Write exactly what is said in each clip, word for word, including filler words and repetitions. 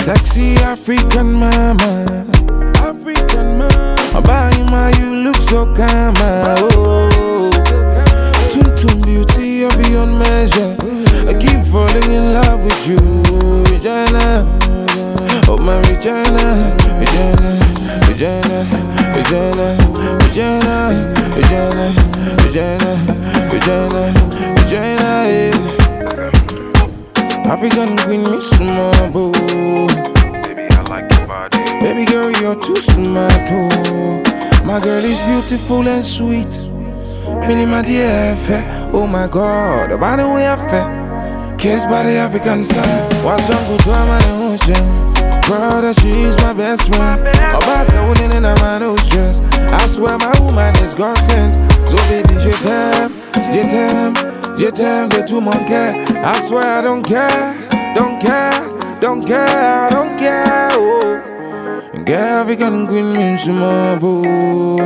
Sexy African mama, African mama. Abayima, you look so calm. Oh, tune tune beauty, you're beyond measure. I keep falling in love with you, Regina. Oh my Regina, Regina, Regina, Regina, Regina, Regina, Regina, Regina, Regina, yeah. African queen, me small boo. Baby, I like your body. Baby girl, you're too smart, oh. My girl is beautiful and sweet. Mini my dear, oh my God, about the way I feel. Kissed by the African sun. What's wrong with my ocean? Proud that she is my best friend. Obasa winning in a man who's dressed. I swear my woman is God sent. So baby, je t'aime, je t'aime, je t'aime de tout mon cœur. I swear I don't care, don't care, don't care, don't care. Oh, girl, African queen means my boo.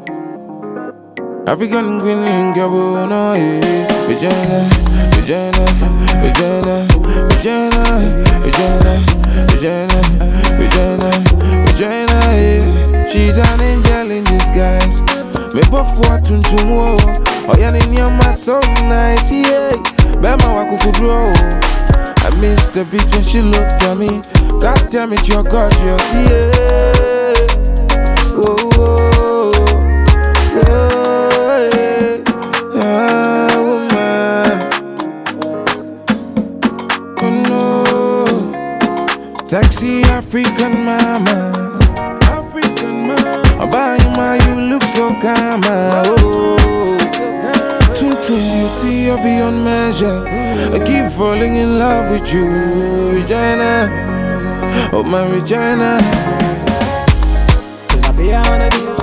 African queen in Gabon, no, yeah. Regina, Regina, Regina, Regina, Regina, Regina, Regina, Regina, yeah. She's an angel in disguise. Me pop for tun tun wo. Oh yeah, in your my so nice, yeah. Bema wa kukudro. I missed the beat when she looked at me. God damn it, you're gorgeous, yeah. Whoa, whoa, whoa, yeah. Ah, woman. Oh no, sexy African mama, African mama. Abayima, you look so calm. Oh, tune tune beauty, you're beyond measure. I keep falling in love with you, Regina. Oh my Regina. Cause I be on it.